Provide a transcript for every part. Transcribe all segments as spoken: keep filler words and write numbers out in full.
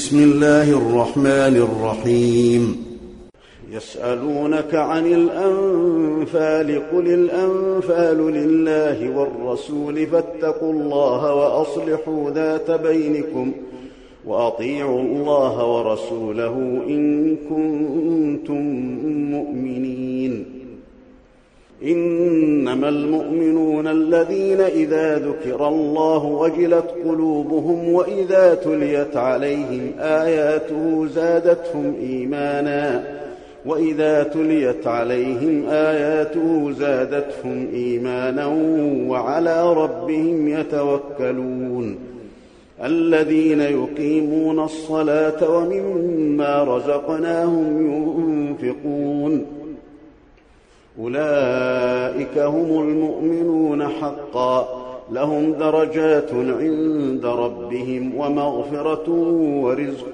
بسم الله الرحمن الرحيم. يسألونك عن الأنفال قل الأنفال لله والرسول فاتقوا الله وأصلحوا ذات بينكم وأطيعوا الله ورسوله إن كنتم مؤمنين. إنما المؤمنون الذين إذا ذكر الله وجلت قلوبهم وإذا تليت عليهم آياته زادتهم إيمانا وإذا تليت عليهم آياته زادتهم إيمانا وعلى ربهم يتوكلون. الذين يقيمون الصلاة ومما رزقناهم ينفقون أولئك هم المؤمنون حقا لهم درجات عند ربهم ومغفرة ورزق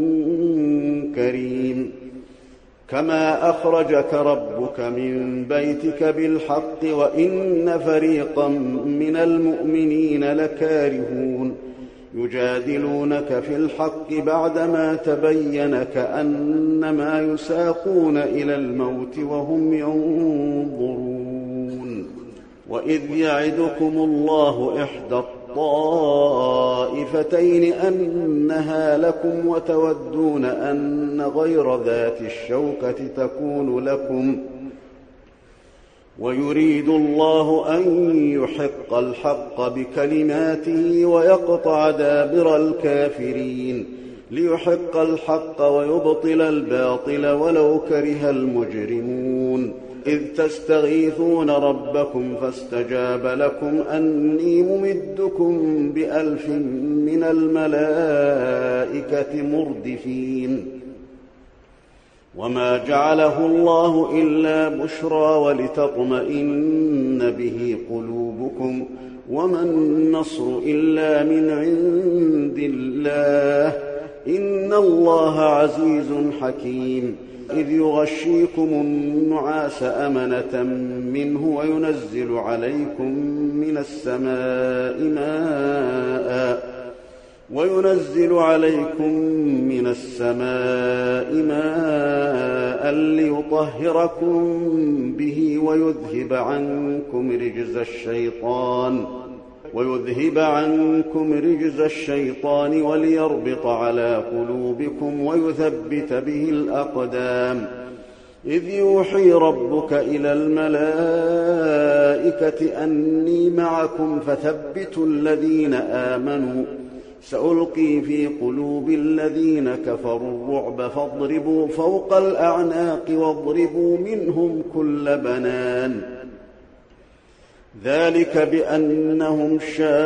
كريم. كما أخرجك ربك من بيتك بالحق وإن فريقا من المؤمنين لكارهون يجادلونك في الحق بعدما تبين كأنما يساقون إلى الموت وهم ينظرون. وإذ يعدكم الله إحدى الطائفتين أنها لكم وتودون أن غير ذات الشوكة تكون لكم ويريد الله أن يحق الحق بكلماته ويقطع دابر الكافرين ليحق الحق ويبطل الباطل ولو كره المجرمون. إذ تستغيثون ربكم فاستجاب لكم أني ممدكم بألف من الملائكة مردفين. وما جعله الله إلا بشرى ولتطمئن به قلوبكم وما النصر إلا من عند الله إن الله عزيز حكيم. إذ يغشيكم النعاس أمنة منه وينزل عليكم من السماء ماء وينزل عليكم من السماء ماء ليطهركم به ويذهب عنكم رجز الشيطان ويذهب عنكم رجز الشيطان وليربط على قلوبكم ويثبت به الأقدام. إذ يوحي ربك إلى الملائكة أني معكم فثبتوا الذين آمنوا سألقي في قلوب الذين كفروا الرعب فاضربوا فوق الأعناق واضربوا منهم كل بنان. ذلك بأنهم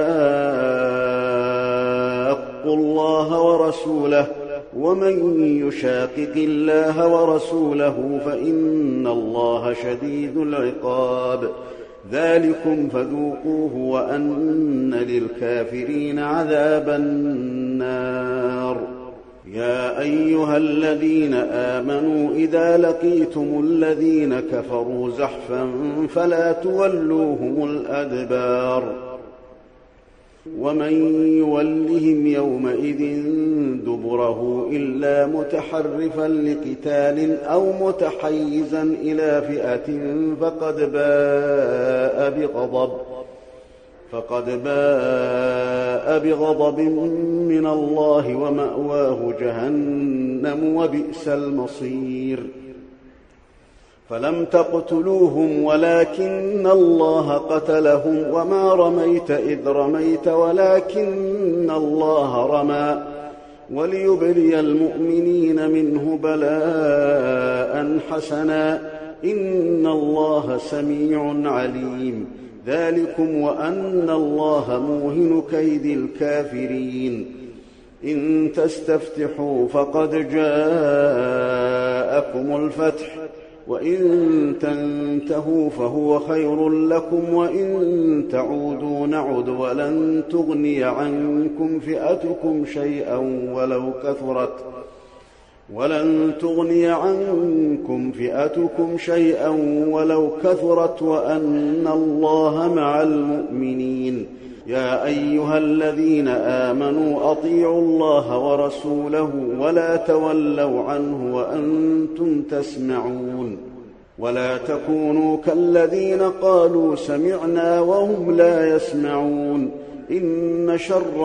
شاقوا الله ورسوله ومن يشاقق الله ورسوله فإن الله شديد العقاب. ذلكم فذوقوه وأن للكافرين عذاب النار. يا أيها الذين آمنوا إذا لقيتم الذين كفروا زحفا فلا تولوهم الأدبار. ومن يولهم يومئذ دبره إلا متحرفا لقتال أو متحيزا إلى فئة فقد باء بغضب فقد باء بغضب من الله ومأواه جهنم وبئس المصير. فلم تقتلوهم ولكن الله قتلهم وما رميت إذ رميت ولكن الله رمى وليبلي المؤمنين منه بلاء حسنا إن الله سميع عليم. ذلكم وأن الله موهن كيد الكافرين. إن تستفتحوا فقد جاءكم الفتح وإن تنتهوا فهو خير لكم وإن تعودوا نعد ولن تغني عنكم فئتكم شيئا ولو كثرت ولن تغني عنكم فئتكم شيئا ولو كثرت وأن الله مع المؤمنين. يا أيها الذين آمنوا أطيعوا الله ورسوله ولا تولوا عنه وأنتم تسمعون ولا تكونوا كالذين قالوا سمعنا وهم لا يسمعون إن شر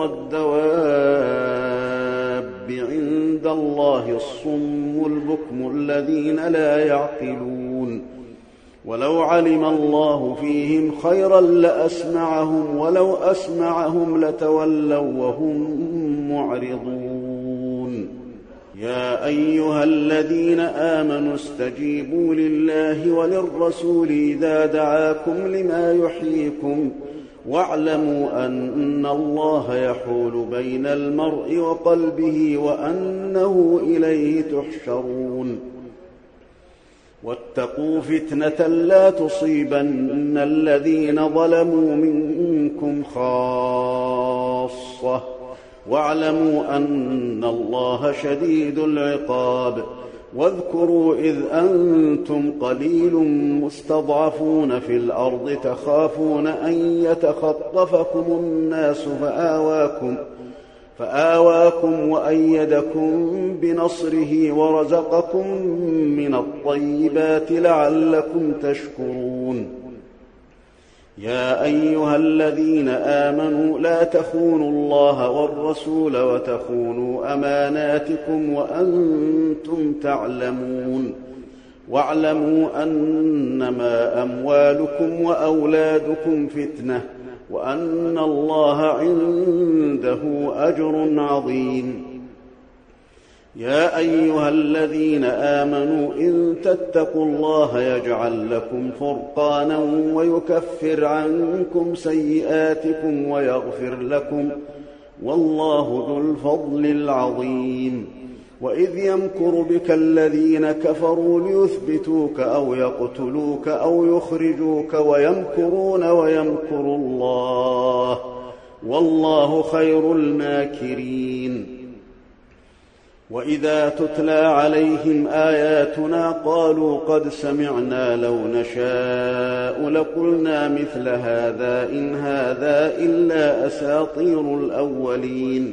الدواب عند الله الصم البكم الذين لا يعقلون ولو علم الله فيهم خيرا لأسمعهم ولو أسمعهم لتولوا وهم معرضون يا أيها الذين آمنوا استجيبوا لله وللرسول إذا دعاكم لما يحييكم واعلموا أن الله يحول بين المرء وقلبه وأنه إليه تحشرون واتقوا فتنة لا تصيبن الذين ظلموا منكم خاصة واعلموا أن الله شديد العقاب واذكروا إذ أنتم قليل مستضعفون في الأرض تخافون أن يتخطفكم الناس فآواكم فآواكم وأيدكم بنصره ورزقكم من الطيبات لعلكم تشكرون يا أيها الذين آمنوا لا تخونوا الله والرسول وتخونوا أماناتكم وأنتم تعلمون واعلموا أنما أموالكم وأولادكم فتنة وأن الله عنده أجر عظيم يا أيها الذين آمنوا إن تتقوا الله يجعل لكم فرقانا ويكفر عنكم سيئاتكم ويغفر لكم والله ذو الفضل العظيم وإذ يمكر بك الذين كفروا ليثبتوك أو يقتلوك أو يخرجوك ويمكرون ويمكر الله والله خير الماكرين وإذا تتلى عليهم آياتنا قالوا قد سمعنا لو نشاء لقلنا مثل هذا إن هذا إلا أساطير الأولين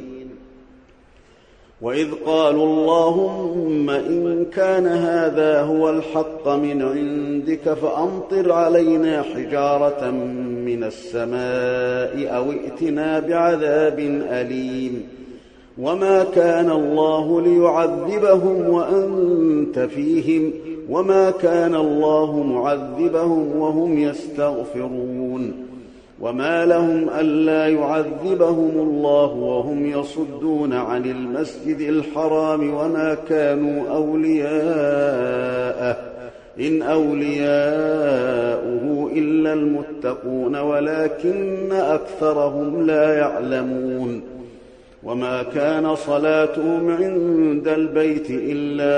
وإذ قالوا اللهم إن كان هذا هو الحق من عندك فأمطر علينا حجارة من السماء أو ائتنا بعذاب أليم وما كان الله ليعذبهم وأنت فيهم وما كان الله معذبهم وهم يستغفرون وما لهم ألا يعذبهم الله وهم يصدون عن المسجد الحرام وما كانوا أولياءه إن أولياؤه إلا المتقون ولكن أكثرهم لا يعلمون وما كان صلاتهم عند البيت إلا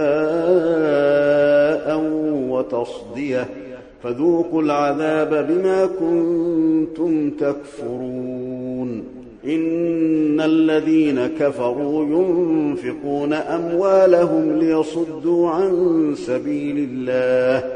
مكاء وتصدية فذوقوا العذاب بما كنتم تكفرون إن الذين كفروا ينفقون أموالهم ليصدوا عن سبيل الله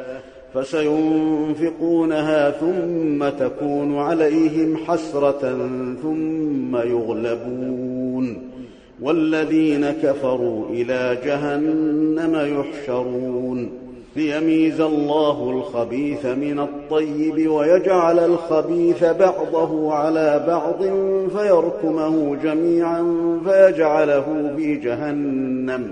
فسينفقونها ثم تكون عليهم حسرة ثم يغلبون والذين كفروا إلى جهنم يحشرون ليميز الله الخبيث من الطيب ويجعل الخبيث بعضه على بعض فيركمه جميعا فيجعله في جهنم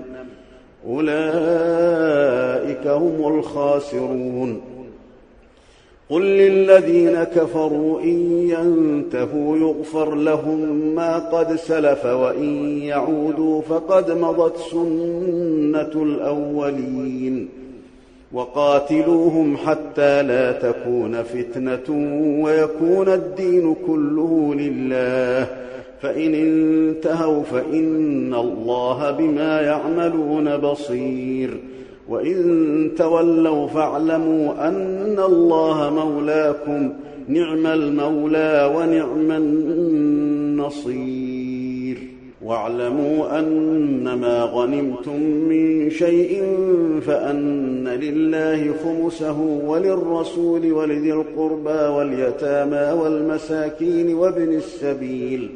أولئك هم الخاسرون قل للذين كفروا إن ينتهوا يغفر لهم ما قد سلف وإن يعودوا فقد مضت سنة الأولين وقاتلوهم حتى لا تكون فتنة ويكون الدين كله لله فإن انتهوا فإن الله بما يعملون بصير وإن تولوا فاعلموا أن الله مولاكم نعم المولى ونعم النصير واعلموا أنما غنمتم من شيء فأن لله خمسه وللرسول ولذي القربى واليتامى والمساكين وابن السبيل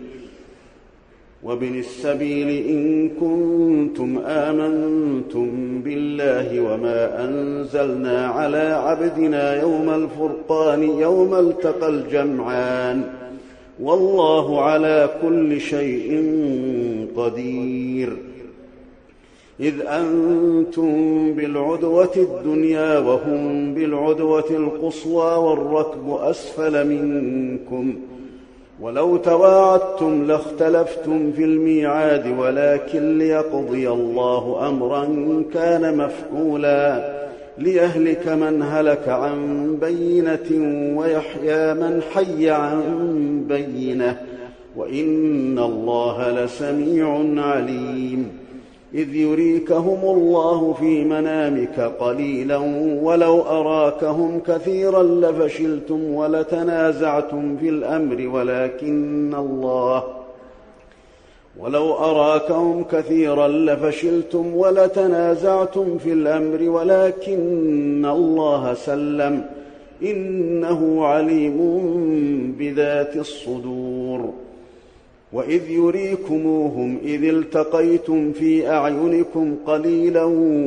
وابن السبيل إن كنتم آمنتم بالله وما أنزلنا على عبدنا يوم الفرقان يوم التقى الجمعان والله على كل شيء قدير. إذ أنتم بالعدوة الدنيا وهم بالعدوة القصوى والركب أسفل منكم ولو تواعدتم لاختلفتم في الميعاد ولكن ليقضي الله أمرا كان مفعولا ليهلك من هلك عن بينة ويحيى من حي عن بينة وإن الله لسميع عليم. إذ يريكهم الله في منامك قليلا ولو أراكهم كثيرا لفشلتم ولتنازعتم في الأمر ولكن الله ولو أراكهم كثيرا لفشلتم ولتنازعتم في الأمر ولكن الله سلم إنه عليم بذات الصدور. وإذ يريكموهم إذ التقيتم في أعينكم قليلا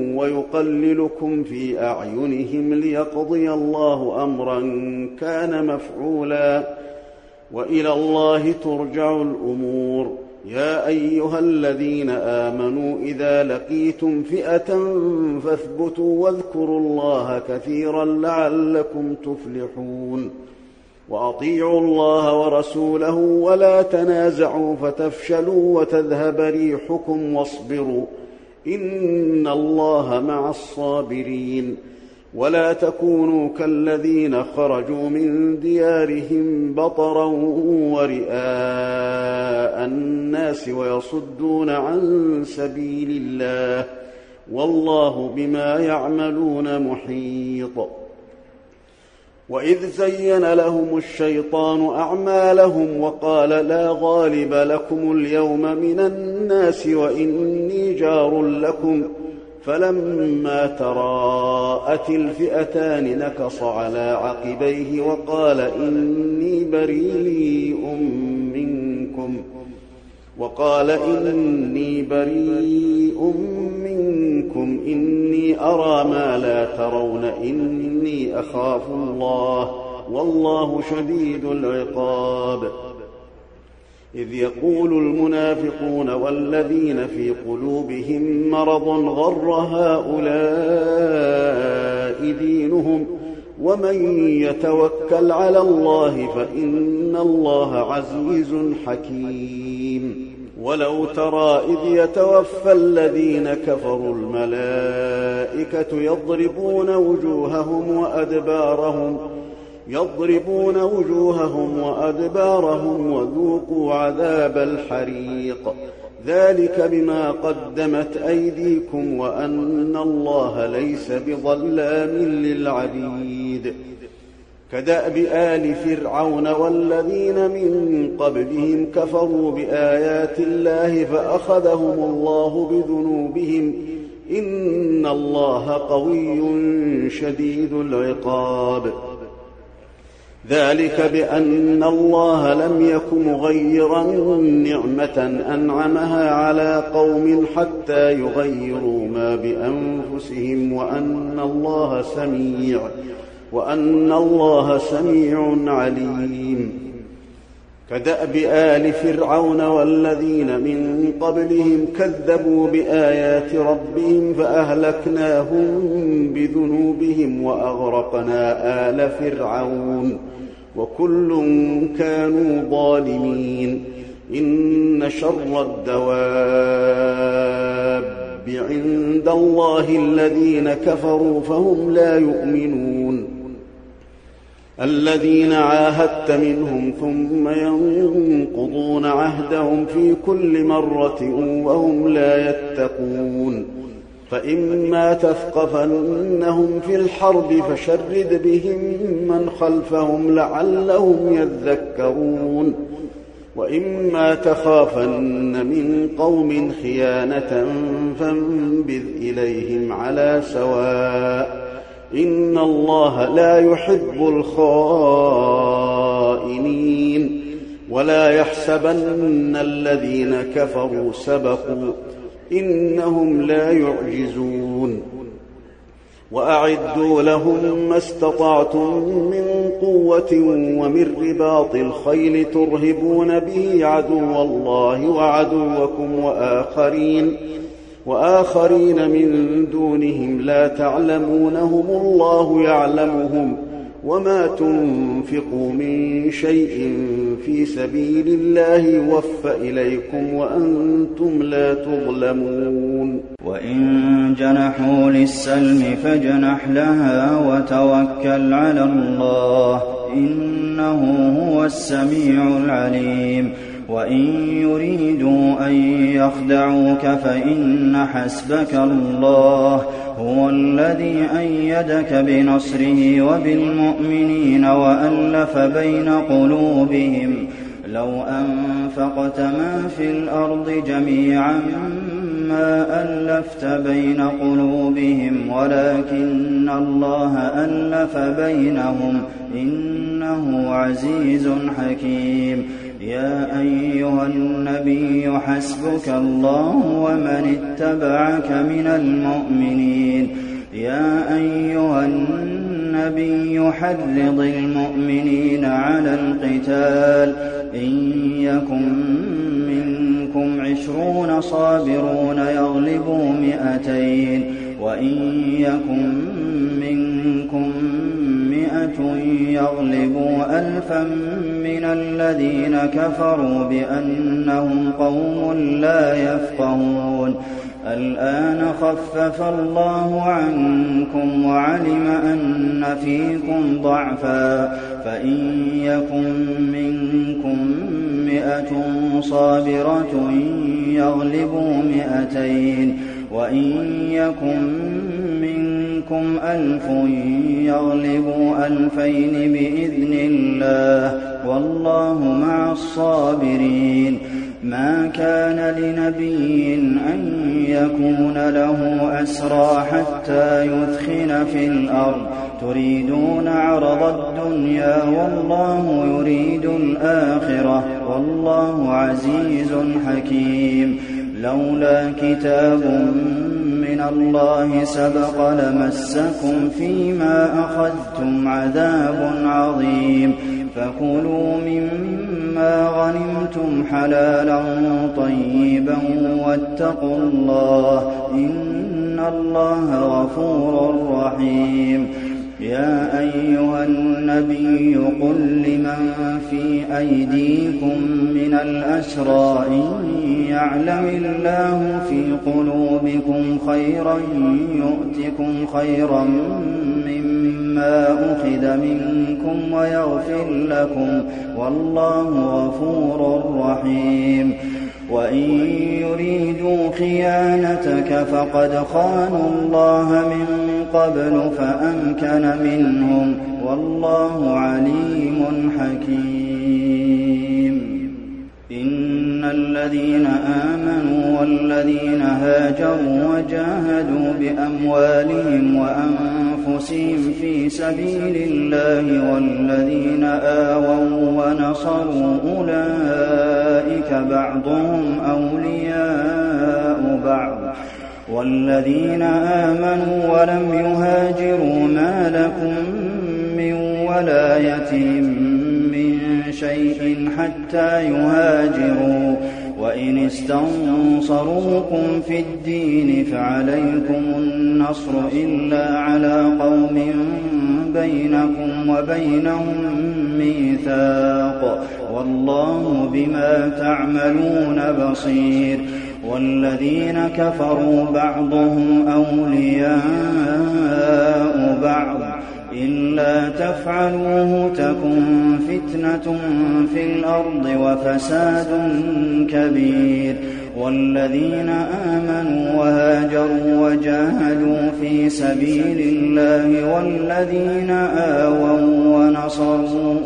ويقللكم في أعينهم ليقضي الله أمرا كان مفعولا وإلى الله ترجع الأمور. يا أيها الذين آمنوا إذا لقيتم فئة فاثبتوا واذكروا الله كثيرا لعلكم تفلحون. وأطيعوا الله ورسوله ولا تنازعوا فتفشلوا وتذهب ريحكم واصبروا إن الله مع الصابرين. ولا تكونوا كالذين خرجوا من ديارهم بطرا ورئاء الناس ويصدون عن سبيل الله والله بما يعملون محيط. وإذ زين لهم الشيطان أعمالهم وقال لا غالب لكم اليوم من الناس وإني جار لكم فلما تراءت الفئتان نكص على عقبيه وقال إني بريء منكم وقال إني بريء منكم إني أرى ما لا ترون إني أخاف الله والله شديد العقاب. إذ يقول المنافقون والذين في قلوبهم مرض غر هؤلاء دينهم ومن يتوكل على الله فإن الله عزيز حكيم. ولو ترى إذ يتوفى الذين كفروا الملائكة يضربون وجوههم وأدبارهم يضربون وجوههم وأدبارهم وذوقوا عذاب الحريق ذلك بما قدمت أيديكم وأن الله ليس بظلام للعبيد. كدأب آل فرعون والذين من قبلهم كفروا بآيات الله فأخذهم الله بذنوبهم إن الله قوي شديد العقاب. ذلك بأن الله لم يك مغيرا نعمة أنعمها على قوم حتى يغيروا ما بأنفسهم وأن الله سميع وأن الله سميع عليم. كدأب آل فرعون والذين من قبلهم كذبوا بآيات ربهم فأهلكناهم بذنوبهم وأغرقنا آل فرعون وكل كانوا ظالمين. إن شر الدواب عند الله الذين كفروا فهم لا يؤمنون. الذين عاهدت منهم ثم ينقضون عهدهم في كل مرة وهم لا يتقون. فإما تثقفنهم في الحرب فشرد بهم من خلفهم لعلهم يذكرون. وإما تخافن من قوم خيانة فانبذ إليهم على سواء إن الله لا يحب الخائنين ولا يحسبن الذين كفروا سبقوا إنهم لا يعجزون وأعدوا لهم ما استطعتم من قوة ومن رباط الخيل ترهبون به عدو الله وعدوكم وآخرين وآخرين من دونهم لا تعلمونهم الله يعلمهم وما تنفقوا من شيء في سبيل الله يوفى إليكم وأنتم لا تظلمون وإن جنحوا للسلم فاجنح لها وتوكل على الله إنه هو السميع العليم وإن يريدوا أن يخدعوك فإن حسبك الله هو الذي أيدك بنصره وبالمؤمنين وألف بين قلوبهم لو أنفقت ما في الأرض جميعا ما ألفت بين قلوبهم ولكن الله ألف بينهم إنه عزيز حكيم يا أيها النبي حسبك الله ومن اتبعك من المؤمنين يا أيها النبي حرض المؤمنين على القتال إن يكن منكم عشرون صابرون يغلبوا مئتين وإن يكن منكم مئة يغلبوا ألفا من الذين كفروا بأنهم قوم لا يفقهون الآن خفف الله عنكم وعلم أن فيكم ضعفا فإن يكن منكم مئة صابرة يغلبوا مئتين وإن يكن منكم ألف يغلبوا ألفين بإذن الله والله مع الصابرين ما كان لنبي أن يكون له أسرى حتى يثخن في الأرض تريدون عرض الدنيا والله يريد الآخرة والله عزيز حكيم لولا كتاب من الله سبق لمسكم فيما أخذتم عذاب عظيم فكلوا مما غنمتم حلالا طيبا واتقوا الله إن الله غفور رحيم يا أيها النبي قل لمن في أيديكم من الأسرى إن يعلم الله في قلوبكم خيرا يؤتكم خيرا مما أخذ منكم ويغفر لكم والله غفور رحيم وإن يريدوا خيانتك فقد خانوا الله من قبل فأمكن منهم والله عليم حكيم إن الذين آمنوا والذين هاجروا وجاهدوا بأموالهم وأنفسهم في سبيل الله والذين آووا ونصروا أولئك بعضهم أولياء بعض والذين آمنوا ولم يهاجروا ما لكم من ولايتهم من شيء حتى يهاجروا وإن استنصروكم في الدين فعليكم النصر إلا على قوم بينكم وبينهم ميثاق والله بما تعملون بصير والذين كفروا بعضهم أولياء بعض إلا تفعلوه تكن فتنة في الأرض وفساد كبير والذين آمنوا وهاجروا وجاهدوا في سبيل الله والذين آووا ونصروا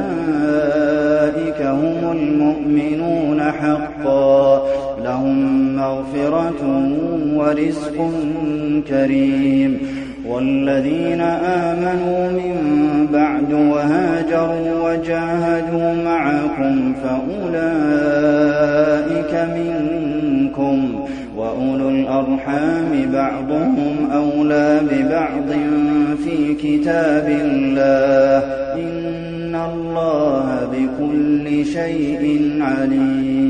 أولئك هم المؤمنون حقا لهم مغفرة ورزق كريم والذين آمنوا من بعد وهاجروا وجاهدوا معكم فأولئك منكم وأولو الأرحام بعضهم أولى ببعض في كتاب الله إن الله بكل شيء عليم.